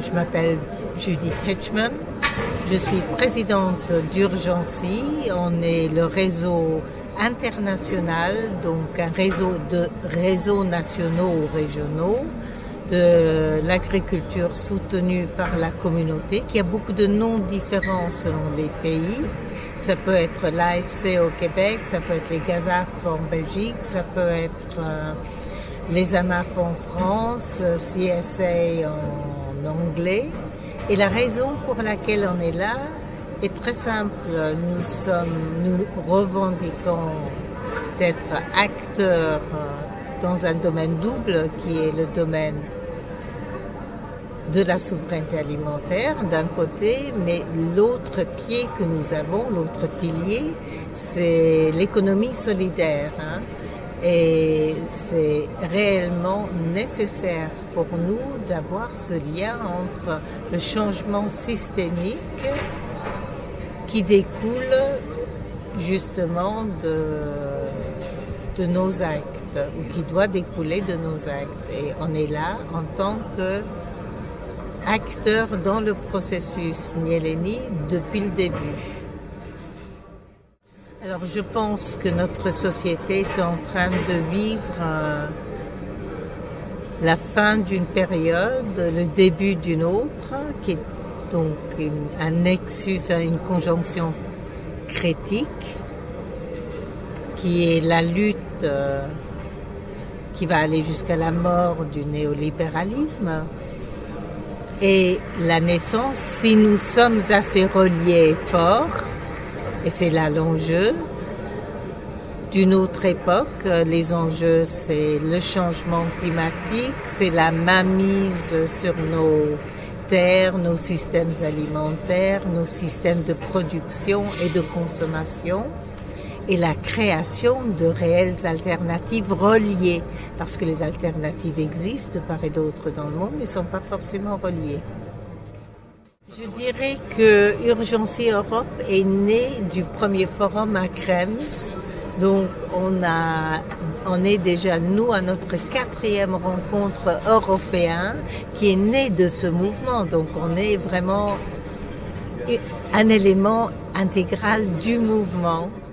Je m'appelle Judith Hetchman. Je suis présidente d'Urgency. On est le réseau international, donc un réseau de réseaux nationaux ou régionaux de l'agriculture soutenue par la communauté, qui a beaucoup de noms différents selon les pays. Ça peut être l'ASC au Québec, ça peut être les GAZAP en Belgique, ça peut être les AMAP en France, CSA en anglais. Et la raison pour laquelle on est là est très simple. Nous revendiquons d'être acteurs dans un domaine double qui est le domaine de la souveraineté alimentaire d'un côté, mais l'autre pied que nous avons, l'autre pilier, c'est l'économie solidaire. Et c'est réellement nécessaire pour nous d'avoir ce lien entre le changement systémique qui découle justement de nos actes, ou qui doit découler de nos actes. Et on est là en tant que acteur dans le processus Nyéléni depuis le début. Alors je pense que notre société est en train de vivre la fin d'une période, le début d'une autre, qui est donc un nexus, une conjonction critique, qui est la lutte qui va aller jusqu'à la mort du néolibéralisme. Et la naissance, si nous sommes assez reliés forts, et c'est là l'enjeu, d'une autre époque. Les enjeux, c'est le changement climatique, c'est la mainmise sur nos terres, nos systèmes alimentaires, nos systèmes de production et de consommation, et la création de réelles alternatives reliées, parce que les alternatives existent de part et d'autre dans le monde, mais ne sont pas forcément reliées. Je dirais que Urgency Europe est né du premier forum à Krems. Donc on est déjà, nous, à notre 4e rencontre européenne qui est née de ce mouvement. Donc on est vraiment un élément intégral du mouvement.